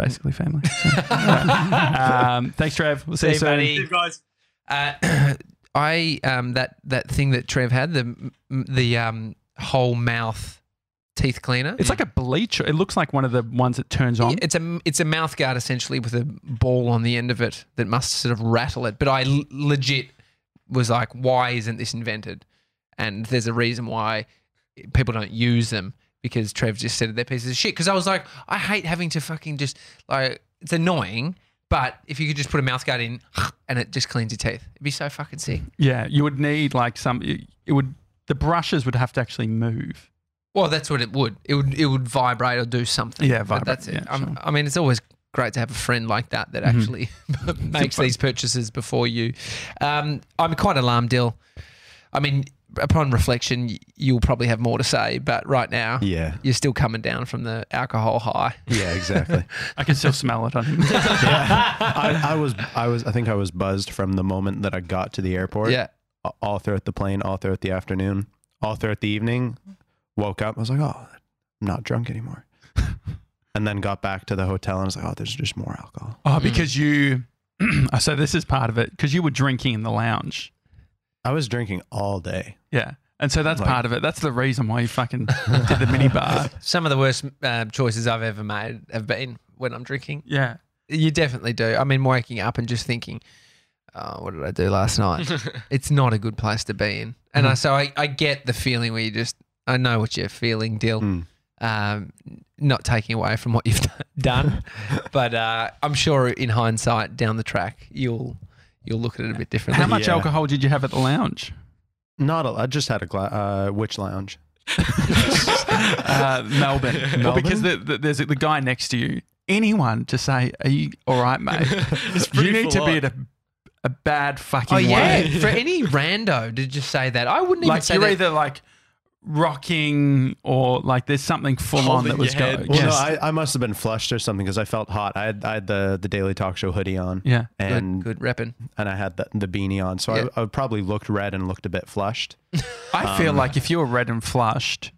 B: basically family. So, right. um, thanks, Trev. We'll see, you
C: you,
B: soon.
C: buddy.
E: You guys.
C: Uh, I um that that thing that Trev had, the the um whole mouth teeth cleaner.
B: It's like a bleach. It looks like one of the ones that turns on.
C: It's a it's a mouth guard essentially with a ball on the end of it that must sort of rattle it. But I l- legit was like, why isn't this invented? And there's a reason why people don't use them, because Trev just said they're pieces of shit. Because I was like, I hate having to fucking just like, it's annoying. But if you could just put a mouth guard in and it just cleans your teeth, it'd be so fucking sick.
B: Yeah, you would need like some. It would the brushes would have to actually move.
C: Well, that's what it would. It would it would vibrate or do something.
B: Yeah,
C: But
B: vibrate,
C: That's it.
B: yeah,
C: I'm-
B: sure.
C: I mean, it's always great to have a friend like that that
B: Mhm.
C: actually makes these purchases before you. Um, I'm quite alarmed, Dill. I mean, upon reflection, y- you'll probably have more to say, but right now,
D: Yeah.
C: you're still coming down from the alcohol high.
D: Yeah, exactly.
B: I can still smell it on him.
D: I, I was, I was, I think I was buzzed from the moment that I got to the airport.
C: Yeah.
D: a- All throughout the plane, all throughout the afternoon, all throughout the evening. Woke up, I was like, oh, I'm not drunk anymore. And then got back to the hotel and I was like, oh, there's just more alcohol.
B: Oh, because you. So this is part of it because you were drinking in the lounge.
D: I was drinking all day.
B: Yeah. And so that's
D: Like-
B: part of it. That's the reason why you fucking did the mini bar.
C: Some of the worst uh, choices I've ever made have been when I'm drinking.
B: Yeah.
C: You definitely do. I mean, waking up and just thinking, oh, what did I do last night? It's not a good place to be in. And I, so I, I get the feeling where you just, I know what you're feeling, Dill.
D: Mm.
C: Um, not taking away from what you've done, but uh, I'm sure in hindsight down the track, you'll you'll look at it a bit differently.
B: How much
D: Yeah.
B: alcohol did you have at the lounge?
D: Not a, I just had a gla- uh, witch lounge.
B: uh, Melbourne. Well, because the, the, there's the guy next to you. Anyone to say, "Are you all right, mate?" You need to be at a, a bad fucking
C: Oh yeah,
B: way.
C: for any rando to just say that, I wouldn't even
B: Like
C: say
B: you're
C: that.
B: either like rocking or like there's something full on
A: Holding
B: that was
A: your head.
B: going.
D: Well,
B: Yes.
D: no, I, I must have been flushed or something because I felt hot. I had, I had the, the Daily Talk Show hoodie on.
B: Yeah.
D: And
C: good, good repping.
D: and I had the, the beanie on. So
C: Yeah.
D: I, I probably looked red and looked a bit flushed.
B: I feel
D: Um,
B: like if you were red and flushed,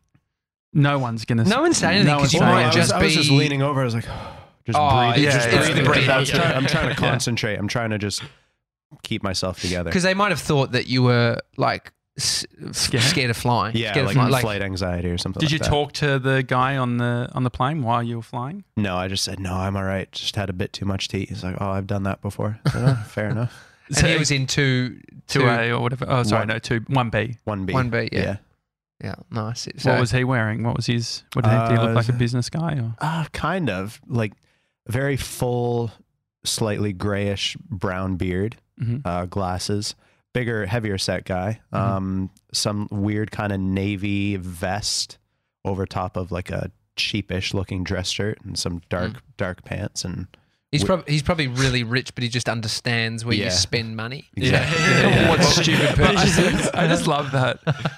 B: no one's gonna.
C: No one's saying anything
B: no
C: 'cause
B: one's
C: you
B: saying
C: might
D: I,
B: anything.
D: was,
C: just
D: I was just
C: be-
D: leaning over. I was like, just
C: Oh,
D: breathing.
C: it's
D: just
C: just- it's
D: breathing.
C: the breathing,
D: I was
C: yeah.
D: trying, I'm trying to
B: Yeah.
D: concentrate. I'm trying to just keep myself together.
C: Because they might have thought that you were like s-
B: Scared?
C: scared, of flying.
D: Yeah,
C: scared
D: like,
C: of flying. Like,
D: flight anxiety or something
B: Did
D: like
B: you
D: that.
B: talk to the guy on the on the plane while you were flying?
D: No, I just said, no, I'm all right. Just had a bit too much tea. He's like, oh, I've done that before. I said, oh, fair enough.
C: and he was in two,
B: two A or whatever. Oh, sorry,
D: One-
B: no, two one B.
D: one B.
C: one B. Yeah, yeah, nice. So,
B: What was he wearing? What was his? What did he, did he
D: Uh,
B: look like? A business guy? Or?
D: Uh, kind of. Like very full, slightly grayish brown beard,
B: Mhm.
D: uh, glasses, bigger, heavier set guy.
B: Mhm.
D: Um, some weird kind of navy vest over top of like a cheapish looking dress shirt and some dark, dark pants. And
C: he's
D: we-
C: probably he's probably really rich, but he just understands where
D: Yeah.
C: you spend money.
D: exactly.
B: Yeah.
C: What stupid purchases.
B: I just love that.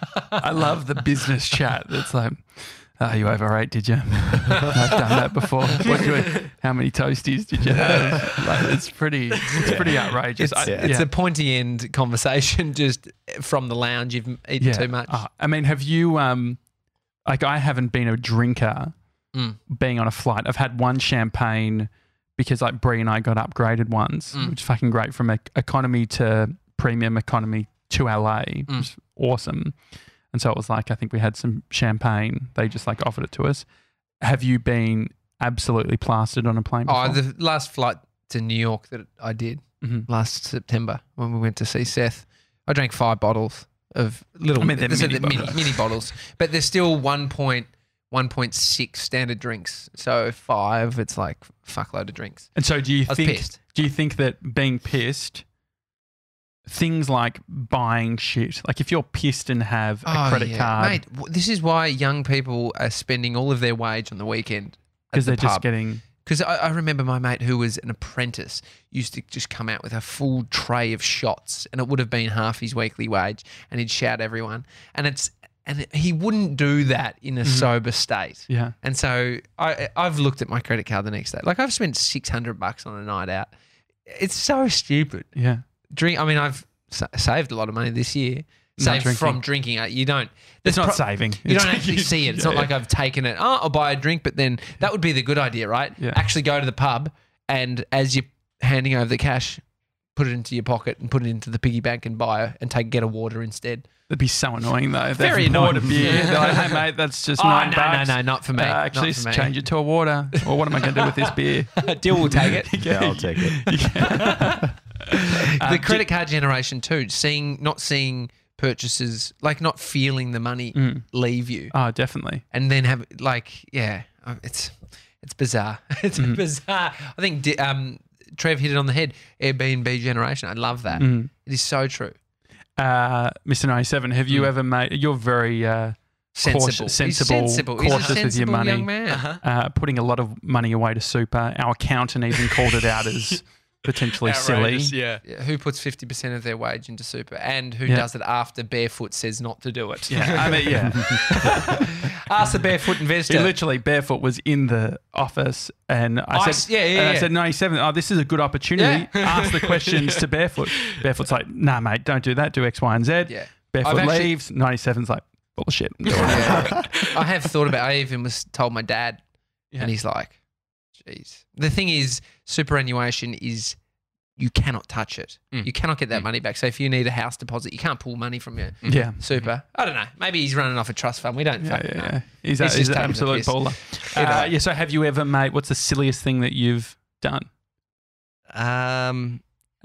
B: I love the business chat. That's like, oh, you overate, did you? I've done that before. What do you- how many toasties did you have? Like, it's pretty. It's pretty outrageous.
C: It's,
B: I-
C: it's
B: yeah.
C: a pointy end conversation just from the lounge. You've eaten
B: Yeah.
C: too much.
B: Oh, I mean, have you? Um, like, I haven't been a drinker.
C: Mm.
B: Being on a flight, I've had one champagne because like Brie and I got upgraded once,
C: Mm.
B: which is fucking great from ec- economy to premium economy to L A. It
C: Mm.
B: was awesome. And so it was like, I think we had some champagne. They just like offered it to us. Have you been absolutely plastered on a plane before?
C: Oh, the last flight to New York that I did
B: Mhm.
C: last September when we went to see Seth, I drank five bottles of little
B: I mean, they're
C: so
B: mini
C: mini,
B: bottles.
C: mini bottles, but they're still one point one point six standard drinks. So five, it's like fuckload of drinks.
B: And so do you
C: I was
B: think,
C: pissed.
B: do you think that being pissed, things like buying shit, like if you're pissed and have a
C: Oh,
B: credit
C: yeah.
B: card,
C: Mate, w- this is why young people are spending all of their wage on the weekend
B: because they're
C: the
B: just
C: pub.
B: getting,
C: Because I, I remember my mate who was an apprentice used to just come out with a full tray of shots, and it would have been half his weekly wage, and he'd shout at everyone. And it's and he wouldn't do that in a
B: Mhm.
C: sober state.
B: yeah.
C: And so I I've looked at my credit card the next day. Like I've spent six hundred bucks on a night out. It's so stupid.
B: Yeah.
C: Drink. I mean, I've sa- saved a lot of money this year, save
B: drinking.
C: from drinking. Uh, You don't.
B: It's
C: there's
B: not
C: pro-
B: saving.
C: You don't
B: It's-
C: actually see it. It's
B: Yeah,
C: not like I've taken it. Oh, I'll buy a drink, but then that would be the good idea, right?
B: Yeah.
C: Actually go to the pub and as you're handing over the cash, put it into your pocket and put it into the piggy bank and buy a, and take get a water instead.
B: That'd be so annoying though. They've
C: Very
B: bought
C: annoying.
B: a beer.
C: Yeah.
B: They're like, hey mate, that's just
C: Oh,
B: nine
C: no,
B: bucks.
C: no, no, not for me.
B: Uh,
C: Not
B: actually,
C: for me.
B: change it to a water. Or what am I going to do with this beer?
C: Deal will take it.
D: Yeah, I'll take it.
C: The credit card generation too, seeing not seeing purchases, like not feeling the money
B: Mm.
C: leave you,
B: Oh, definitely.
C: and then have like yeah, um, it's it's bizarre. It's
B: Mm.
C: bizarre. I think di- um, Trev hit it on the head. Airbnb generation. I love that.
B: Mm.
C: It is so true.
B: Uh, Mister ninety-seven, have you
C: Mm.
B: ever made? You're very uh,
C: Sensible.
B: Cautious-
C: He's
B: sensible,
C: sensible. He's a
B: cautious with your
C: sensible
B: money.
C: young man.
A: Uh-huh.
B: uh, putting a lot of money away to super. Our accountant even called it out as potentially silly.
A: Outrageous, Yeah.
C: Yeah, who puts fifty percent of their wage into super and who
B: Yeah.
C: does it after Barefoot says not to do it?
B: Yeah, I mean, yeah.
C: Ask the Barefoot
B: He
C: investor.
B: literally barefoot was in the office, and I
C: I
B: said,
C: s- yeah, yeah,
B: and I
C: yeah.
B: said ninety-seven. Oh, this is a good opportunity. Ask the questions to Barefoot. Barefoot's like, nah, mate, don't do that. Do X, Y, and Z.
C: Yeah.
B: Barefoot
C: I've actually-
B: leaves. ninety-seven's like, bullshit.
C: Yeah. I have thought about I even was told my dad
B: Yeah.
C: and he's like, jeez. The thing is, superannuation is you cannot touch it.
A: Mm.
C: You cannot get that money back. So if you need a house deposit, you can't pull money from your
B: Yeah.
C: super. I don't know. Maybe he's running off a trust fund. We don't
B: Yeah,
C: fucking
B: yeah,
C: know.
B: yeah. He's,
C: He's
B: a,
C: just
B: he's an
C: taking the
B: absolute
C: piss.
B: baller.
C: Either
B: Uh,
C: way.
B: yeah. So, have you ever made? What's the silliest thing that you've done?
A: Um,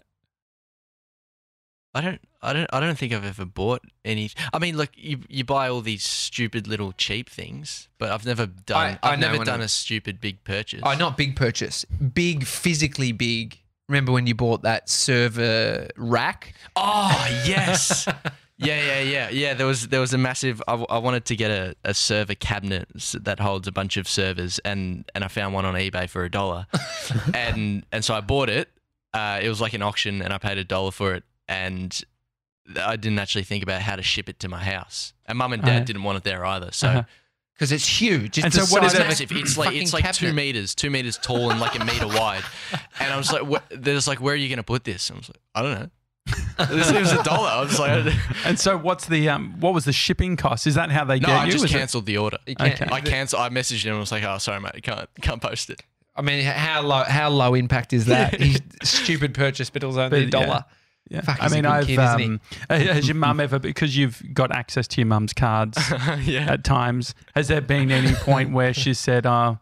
A: I don't, I don't, I don't think I've ever bought any. I mean, look, you you buy all these stupid little cheap things, but I've never done.
C: I- I
A: I've
C: know
A: never
C: when
A: done
C: I-
A: a stupid big purchase.
C: Oh, not big purchase. Big, physically big. Remember when you bought that server rack?
A: Oh yes. Yeah, yeah, yeah, yeah. There was there was a massive. I, I wanted to get a, a server cabinet s- that holds a bunch of servers, and, and I found one on eBay for a dollar, and and so I bought it. Uh, it was like an auction, and I paid a dollar for it, and I didn't actually think about how to ship it to my house. And mum and dad
B: Uh-huh.
A: didn't want it there either. So
B: Uh-huh.
C: Because it's huge. It's
B: And
C: the
B: so what is
C: size
B: it?
C: of a
A: massive. It's like it's
C: fucking
A: like two
C: cabinet.
A: meters, two meters tall, and like a meter wide. And I was like, what? They're just like, where are you going to put this? And I was like, I don't know. This was a dollar. I was like, I don't-
B: And so, what's the um? What was the shipping cost? Is that how they
A: no,
B: get
A: I
B: you?
A: just
B: Is it-
A: cancelled the order.
C: You can't-
B: Okay.
A: I cancelled. I messaged him and was like, "Oh, sorry, mate, can't can't post it."
C: I mean, how low how low impact is that? He's stupid purchase, but it was only a
B: But, yeah.
C: dollar.
B: Yeah.
C: Fuck,
B: I
C: he's a
B: mean,
C: good
B: I've
C: kid, isn't he?
B: um, has your mum ever, because you've got access to your mum's cards
A: yeah.
B: at times, has there been any point where she said, "Oh,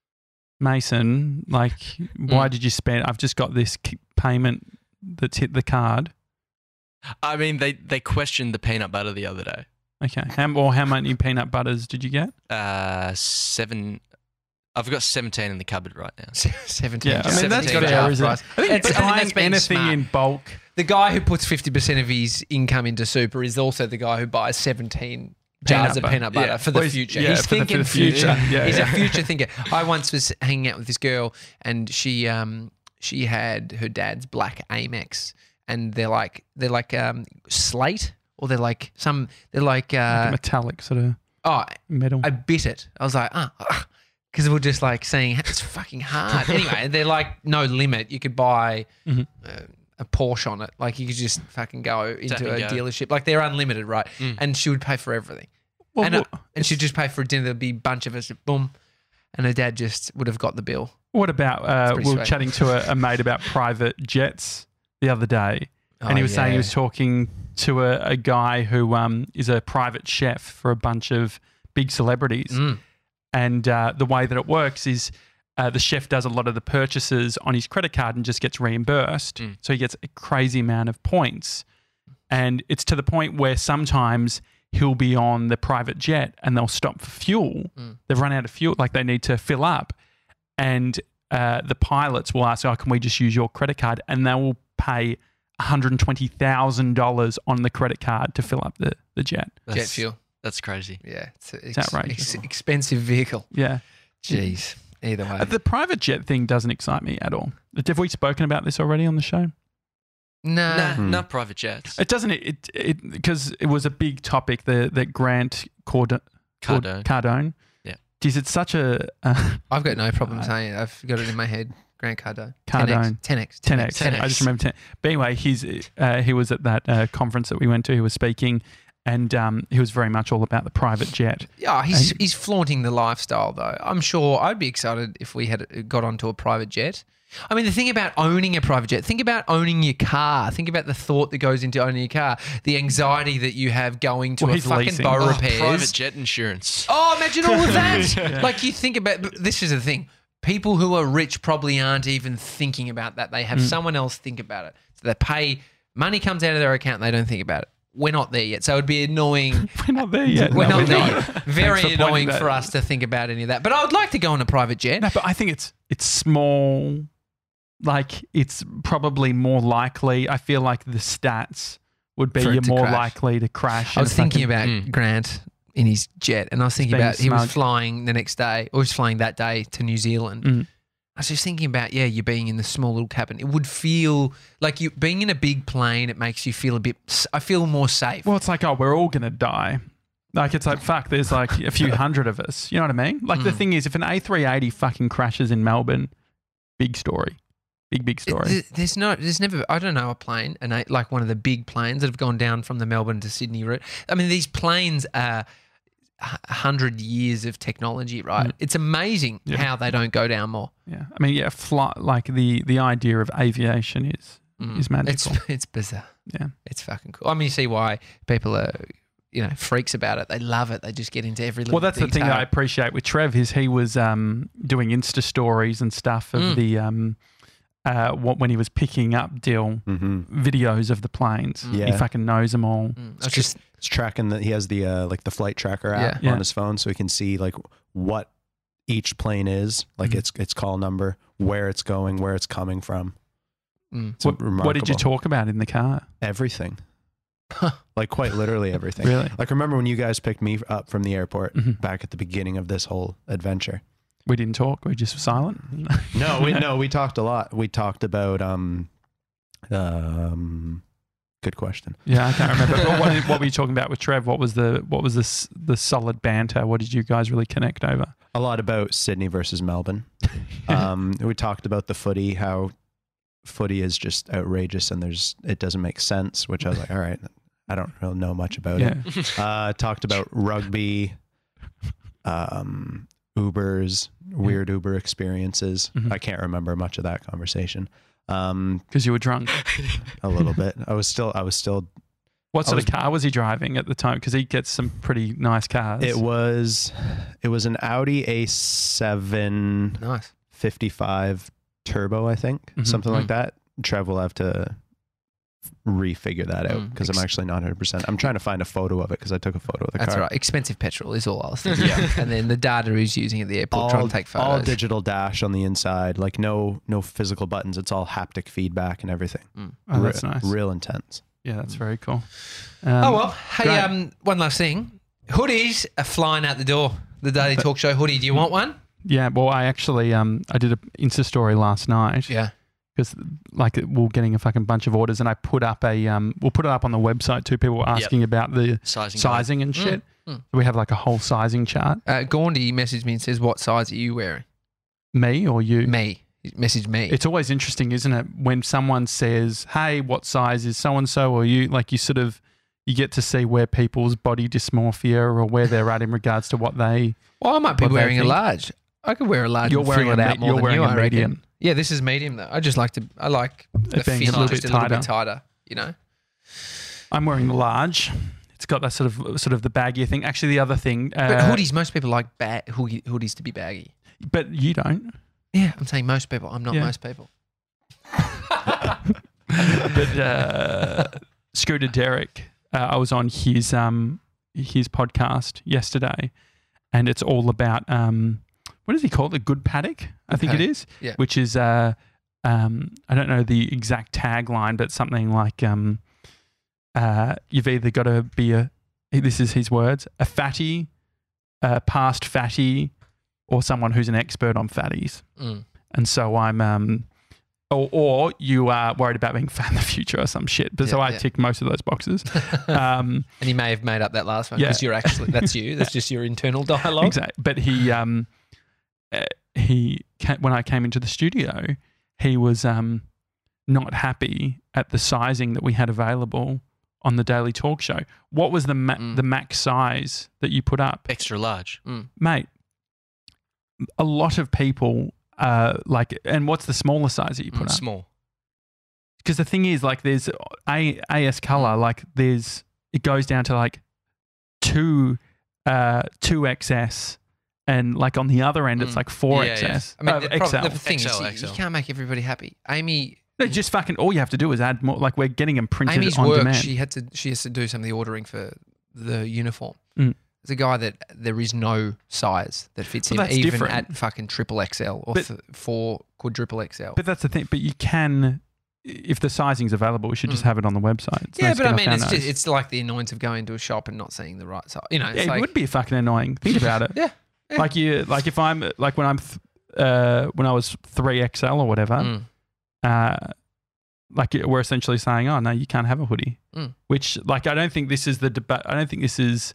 B: Mason, like, why
C: Mm.
B: did you spend? I've just got this k- payment that's hit the card."
A: I mean, they they questioned the peanut butter the other day.
B: Okay, how, or how many peanut butters did you get?
A: Uh, seven. I've got seventeen in the cupboard right now.
C: seventeen.
B: Yeah, I mean that's
A: seventeen
B: fair,
A: half
B: isn't it?
C: price.
B: I think
C: It's- I think
B: buying
C: that's being
B: anything
C: smart.
B: in bulk.
C: The guy who puts fifty percent of his income into super is also the guy who buys seventeen jars
B: Peanut
C: of
B: butter.
C: peanut butter
B: Yeah.
C: for
B: Well,
C: the
B: he's-
C: future.
B: yeah,
C: He's
B: for the- for
C: thinking
B: the future.
C: future.
B: Yeah,
C: He's
B: yeah.
C: a future thinker. I once was hanging out with this girl and she um she had her dad's black Amex and they're like they're like um slate or they're like some they're like
B: Like
C: uh
B: a metallic sort of
C: oh
B: metal.
C: I bit it. I was like, ah, because we're just like saying it's fucking hard. Anyway, they're like no limit. You could buy
B: Mhm.
C: uh, a Porsche on it. Like you could just fucking go into
A: and
C: a
A: go.
C: dealership. Like they're unlimited, right?
A: Mm.
C: And she would pay for everything.
B: Well,
C: and uh,
B: what-
C: and she'd just pay for a dinner. There'd be a bunch of us. Boom. And her dad just would have got the bill.
B: What about, uh,
C: pretty
B: we were
C: sweet.
B: chatting to a, a mate about private jets the other day, and
C: Oh,
B: he was saying he
C: yeah.
B: was talking to a, a guy who um, is a private chef for a bunch of big celebrities.
C: Mm.
B: And uh, the way that it works is uh, the chef does a lot of the purchases on his credit card and just gets reimbursed.
A: Mm.
B: So he gets a crazy amount of points. And it's to the point where sometimes he'll be on the private jet and they'll stop for fuel.
C: Mm.
B: They've run out of fuel, like they need to fill up. And uh, the pilots will ask, oh, can we just use your credit card? And they will pay one hundred twenty thousand dollars on the credit card to fill up the, the jet.
C: Jet
A: That's-
C: fuel.
A: That's crazy.
C: Yeah. It's, a,
B: It's
C: ex-
B: outrageous.
C: ex- expensive vehicle.
B: Yeah.
C: Jeez. Either way.
B: Uh, The private jet thing doesn't excite me at all. Have we spoken about this already on the show?
C: nah.
A: Nah,
D: Hmm.
A: not private jets.
B: It doesn't. It it because it was a big topic. The the Grant Card-
A: Cardone.
B: Cardone.
A: Yeah.
B: Geez, it's such a. Uh,
C: I've got no problem
B: Uh,
C: saying it. I've got it in my head. Grant Cardone.
B: Cardone.
C: ten X.
B: ten X. I just remember ten. But anyway, he's uh, he was at that uh, conference that we went to. He was speaking, and um, he was very much all about the private jet.
C: Yeah, he's
B: And-
C: he's flaunting the lifestyle though. I'm sure I'd be excited if we had got onto a private jet. I mean, the thing about owning a private jet, think about owning your car. Think about the thought that goes into owning your car, the anxiety that you have going to
B: Well,
C: a
B: he's
C: fucking
B: leasing.
C: bow
B: Oh,
C: repairs.
A: Private jet insurance.
C: Oh, imagine all of that. Like you think about, but this is the thing. People who are rich probably aren't even thinking about that. They have someone else think about it. So they pay, money comes out of their account, they don't think about it. We're not there yet. So it'd be annoying.
B: We're not there yet.
C: We're
B: No,
C: not
B: we're
C: there
B: not.
C: yet.
B: Thanks
C: Very
B: for pointing
C: annoying
B: that
C: for
B: out.
C: us to think about any of that. But I would like to go on a private jet.
B: No, but I think it's it's small. Like it's probably more likely. I feel like the stats would be
C: For it
B: you're
C: to
B: more
C: crash.
B: likely to crash.
C: I was
B: and
C: thinking
B: fucking-
C: about
A: Mm.
C: Grant in his jet, and I was thinking
B: being
C: about he was
B: smug.
C: flying the next day, or he was flying that day to New Zealand.
B: Mm.
C: I was just thinking about, yeah, you being in the small little cabin. It would feel like you being in a big plane. It makes you feel a bit. I feel more safe.
B: Well, it's like, oh, we're all gonna die. Like it's like fuck. There's like a few hundred of us. You know what I mean? Like the
C: Mm.
B: thing is, if an A three eighty fucking crashes in Melbourne, big story, big big story.
C: Th- There's no, there's never, I don't know a plane, and a- like one of the big planes that have gone down from the Melbourne to Sydney route. I mean, these planes are a hundred years of technology, right?
B: Mm.
C: It's amazing
B: Yeah.
C: how they don't go down more.
B: Yeah, I mean, yeah, fly, like the the idea of aviation is
C: Mm.
B: is magical.
C: It's it's bizarre.
B: Yeah.
C: It's fucking cool. I mean, you see why people are, you know, freaks about it. They love it. They just get into every little
B: Well, that's the thing that I
C: detail.
B: appreciate with Trev is he was um, doing Insta stories and stuff of
C: Mm.
B: the um, uh, what when he was picking up Dill
D: Mm-hmm.
B: videos of the planes.
C: Mm.
B: He
D: Yeah.
B: fucking knows them all.
C: Mm. It's just
D: It's tracking that he has the uh, like the flight tracker app
C: Yeah.
B: Yeah.
D: on his phone, so he can see like what each plane is, like
B: Mhm.
D: its its call number, where it's going, where it's coming from.
C: mm.
D: It's
B: What, what did you
D: remarkable.
B: talk about in the car?
D: Everything, like quite literally everything.
B: Really?
D: Like remember when you guys picked me up from the airport
B: Mhm.
D: back at the beginning of this whole adventure?
B: We didn't talk. We just were silent.
D: No, we no, we talked a lot. We talked about um, um, good question.
B: Yeah, I can't remember. But what, what were you talking about with Trev? What was the what was this the solid banter? What did you guys really connect over?
D: A lot about Sydney versus Melbourne. Um, we talked about the footy, how footy is just outrageous and there's it doesn't make sense. Which I was like, all right, I don't really know much about
B: Yeah.
D: it. Uh, talked about rugby, um, Ubers, weird Uber experiences.
B: Mhm.
D: I can't remember much of that conversation. Um,
B: Because you were drunk.
D: a little bit. I was still. I was still.
B: What
D: I
B: sort
D: was-
B: of car was he driving at the time? Because he gets some pretty nice cars.
D: It was. It was an Audi A seven
C: Nice.
D: fifty-five turbo, I think,
B: Mhm.
D: something
C: Mm.
D: like that. Trev will have to refigure that out
C: Mm.
D: because I'm
C: Ex-
D: actually not one hundred percent. I'm trying to find a photo of it because I took a photo of the
C: That's
D: car.
C: right. Expensive petrol is all I was thinking. Yeah. And then the data he's using at the airport, trying
D: All,
C: to take
D: all
C: photos.
D: digital dash on the inside, like no no physical buttons. It's all haptic feedback and everything.
C: Mm.
B: Oh, that's
D: Re-
B: nice.
D: Real intense.
B: Yeah, that's very cool. Um,
C: Oh well. Hey,
B: great.
C: um, one last thing. Hoodies are flying out the door. The Daily Talk Show hoodie. Do you want one?
B: Yeah, well, I actually um I did a Insta story last night
C: Yeah.
B: because like we we're getting a fucking bunch of orders, and I put up a um we'll put it up on the website too. People were asking about the
A: Sizing.
B: sizing and shit.
C: mm.
B: We have like a whole sizing chart.
C: Uh, Gaundy messaged me and says, "What size are you wearing?"
B: Me or you?
C: Me. He messaged me.
B: It's always interesting, isn't it, when someone says, "Hey, what size is so and so?" or you like you sort of you get to see where people's body dysmorphia or where they're at in regards to what they.
C: well, I might be
B: what they
C: wearing a
B: think.
C: large. I could wear a large.
B: You're
C: and
B: wearing
C: fill
B: a
C: it
B: me-
C: out more
B: you're
C: than
B: wearing
C: you,
B: a
C: I reckon.
B: medium.
C: Yeah, this is medium though. I just like to. I like the
B: It being
C: fit
B: a little
C: just
B: bit
C: a little bit
B: tighter.
C: tighter. You know.
B: I'm wearing the large. It's got that sort of sort of the baggy thing. Actually, the other thing, uh,
C: But hoodies, most people like ba- hoodie, hoodies to be baggy.
B: but you don't.
C: Yeah, I'm saying most people. I'm not
B: Yeah.
C: most people.
B: But uh, Scooter Derek, uh, I was on his um his podcast yesterday, and it's all about um what does he call it? The Good Paddock, I
C: Good
B: think
C: Paddock,
B: it is.
C: yeah.
B: Which is uh um I don't know the exact tagline, but something like um uh you've either got to be a this is his words a fatty, a past fatty, or someone who's an expert on fatties.
C: Mm.
B: And so I'm, um, or, or you are worried about being fat in the future or some shit. But so
C: Yeah,
B: I
C: yeah.
B: tick most of those boxes. Um,
C: And he may have made up that last one
B: Yeah.
C: because you're actually that's you. That's just your internal dialogue.
B: exactly. But he, um, uh, he, ca- when I came into the studio, he was um, not happy at the sizing that we had available on the Daily Talk Show. What was the ma-
C: Mm.
B: the max size that you put up,
A: Extra large.
B: mate? A lot of people uh, like, and what's the smaller size that you put
A: Mm,
B: up?
A: small.
B: Because the thing is, like, there's A AS color, like, there's it goes down to like two uh two X S, and like on the other end, it's
C: Mm.
B: like four
A: Yeah,
B: X
A: yeah.
B: S.
C: I mean,
B: uh,
C: the,
B: X L.
C: problem, the thing
A: X L,
C: is, you-
A: X L.
C: you can't make everybody happy. Amy,
B: No, just fucking all you have to do is add more. Like, we're getting them printed
C: Amy's
B: on
C: work,
B: demand.
C: she had to, she has to do some of the ordering for the uniform.
B: Mm.
C: There's a guy that there is no size that fits
B: Well,
C: him,
B: that's
C: even
B: different.
C: at fucking triple X L or
B: But-
C: th- four quadruple X L.
B: But that's the thing. But you can, if the sizing's available, we should just
C: Mm.
B: have it on the website. It's
C: yeah,
B: no
C: but
B: skin
C: I
B: off
C: mean,
B: our
C: it's
B: nose.
C: just, it's like the annoyance of going to a shop and not seeing the right size. You know, it's
B: Yeah, it
C: like,
B: would be fucking annoying. Think about it.
C: Yeah, yeah.
B: Like you, like if I'm like when I'm, th- uh, when I was three X L or whatever,
C: Mm.
B: uh, like we're essentially saying, oh no, you can't have a hoodie.
C: Mm.
B: Which, like, I don't think this is the debate. I don't think this is.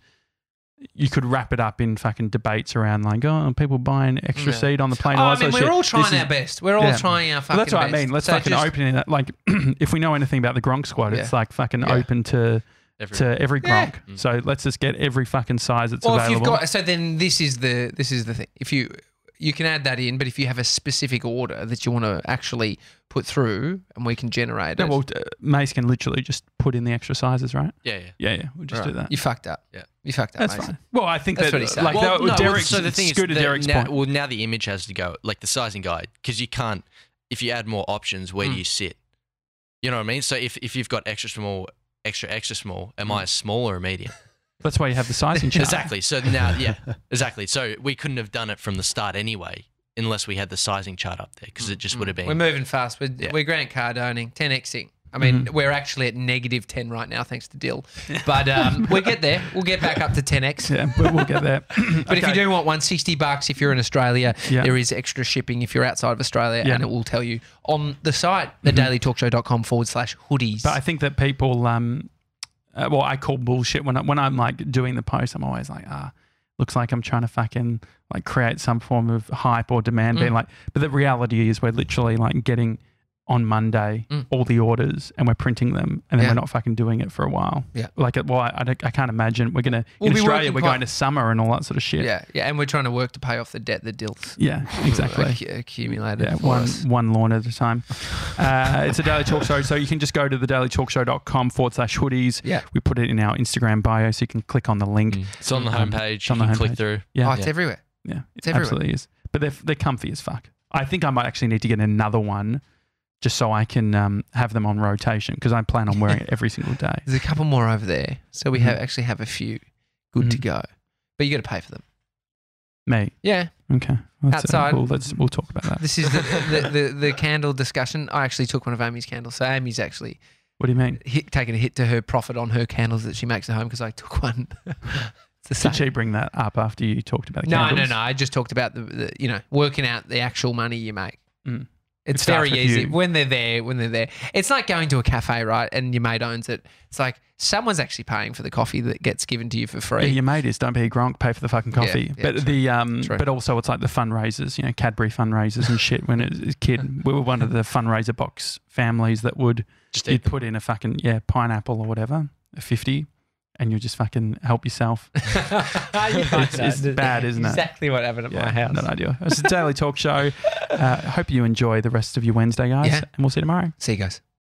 B: You could wrap it up in fucking debates around like, oh, people buying extra
C: Yeah.
B: seat on the plane.
C: Oh,
B: all
C: I
B: that
C: mean,
B: sort of
C: we're all
B: shit.
C: trying
B: This is-
C: our best. We're all
B: yeah.
C: trying our
B: Well,
C: fucking
B: that's what
C: best.
B: I mean. Let's
C: So
B: fucking
C: just-
B: open it. Like, if we know anything about the Gronk squad, it's
C: Yeah.
B: like fucking
C: Yeah.
B: open to
A: Every,
B: to every
C: Yeah.
B: Gronk. So let's just get every fucking size that's
C: Well, if
B: available.
C: you've got, so then this is the this is the thing. If you you can add that in, but if you have a specific order that you want to actually put through, and we can generate
B: yeah,
C: it,
B: well, uh, Mace can literally just put in the extra sizes, right?
A: yeah, yeah.
B: Yeah, yeah. We'll just
C: Right.
B: do that.
C: You fucked up.
A: Yeah.
C: You fucked up.
B: That's
C: Mason.
B: fine. Well, I think
C: That's
B: that,
C: what he's saying.
B: like,
A: Well,
B: that,
A: no,
B: Derek,
A: so the thing is,
B: Scooter
A: that
B: Derek's
A: now,
B: point.
A: well, now the image has to go, like the sizing guide, because you can't, if you add more options, where do
C: Mm.
A: you sit? You know what I mean? So if, if you've got extra small, extra, extra small, am I a small or a medium?
B: That's why you have the sizing chart.
A: Exactly. So now, yeah, exactly. So we couldn't have done it from the start anyway, unless we had the sizing chart up there, because it just would have been.
C: We're moving fast. We're,
A: Yeah.
C: we're Grant Cardoning, ten Xing. I mean,
B: Mm-hmm.
C: we're actually at negative ten right now, thanks to Dill. But um, we'll get there. We'll get back up to ten X.
B: Yeah, but we'll get there.
C: But if you do want one, sixty bucks if you're in Australia.
B: Yeah.
C: There is extra shipping if you're outside of Australia,
B: Yeah.
C: and it will tell you on the site, the daily talk show dot com forward slash hoodies.
B: But I think that people, um, uh, well, I call bullshit when I, when I'm like doing the post. I'm always like, ah, looks like I'm trying to fucking like create some form of hype or demand.
C: Mm.
B: Being like, but the reality is we're literally like getting on Monday
C: Mm.
B: all the orders and we're printing them, and then
C: Yeah.
B: we're not fucking doing it for a while.
C: Yeah.
B: Like, well, I, I, don't- I can't imagine we're gonna
C: We'll
B: in
C: be
B: Australia
C: working
B: we're
C: quite-
B: going to summer and all that sort of shit.
C: yeah, yeah, and we're trying to work to pay off the debt that Dill's
B: Yeah, exactly.
C: acc- accumulated
B: Yeah,
C: for
B: one
C: us.
B: one lawn at a time. Uh, it's a Daily Talk Show, so you can just go to the daily talk show dot com forward slash hoodies.
C: Yeah.
B: We put it in our Instagram bio, so you can click on the link.
A: It's on the
B: Um,
A: homepage.
B: it's
A: You
B: on the
A: can click
B: homepage.
A: through.
B: Yeah,
C: Oh, it's everywhere.
B: yeah,
C: it's
B: it
C: everywhere.
B: absolutely is. But they're they're comfy as fuck. I think I might actually need to get another one, just so I can um, have them on rotation, because I plan on wearing it every single day.
C: There's a couple more over there, so we
B: Mhm.
C: have actually have a few good to
B: Mhm.
C: go, but you got to pay for them.
B: Me,
C: Yeah,
B: okay. Let's, uh,
C: Outside.
B: we'll, let's, we'll talk about that.
C: this is the, the, the, the candle discussion. I actually took one of Amy's candles, so Amy's actually
B: What do you mean?
C: hit, taken a hit to her profit on her candles that she makes at home because I took one. It's the same.
B: Did she bring that up after you talked about the
C: No, no,
B: candles?
C: no. I just talked about the, the you know working out the actual money you make.
B: Mm.
C: It's
B: It starts
C: very
B: with
C: easy
B: you.
C: when they're there. When they're there, it's like going to a cafe, right? And your mate owns it. It's like someone's actually paying for the coffee that gets given to you for free.
B: Yeah, your mate is. Don't be a Gronk. Pay for the fucking coffee.
C: yeah,
B: but
C: true.
B: the um,
C: True.
B: but also it's like the fundraisers. You know, Cadbury fundraisers and shit. When it was a kid, we were one of the fundraiser box families that would
A: Just
B: you'd
A: eat them.
B: put in a fucking yeah pineapple or whatever, a fifty, and you just fucking help yourself. it's, it's bad, isn't it?
C: Exactly what happened at
B: Yeah,
C: my house.
B: not ideal. It's a Daily Talk Show. Uh, I hope you enjoy the rest of your Wednesday, guys,
C: Yeah.
B: and we'll see you tomorrow.
C: See you guys.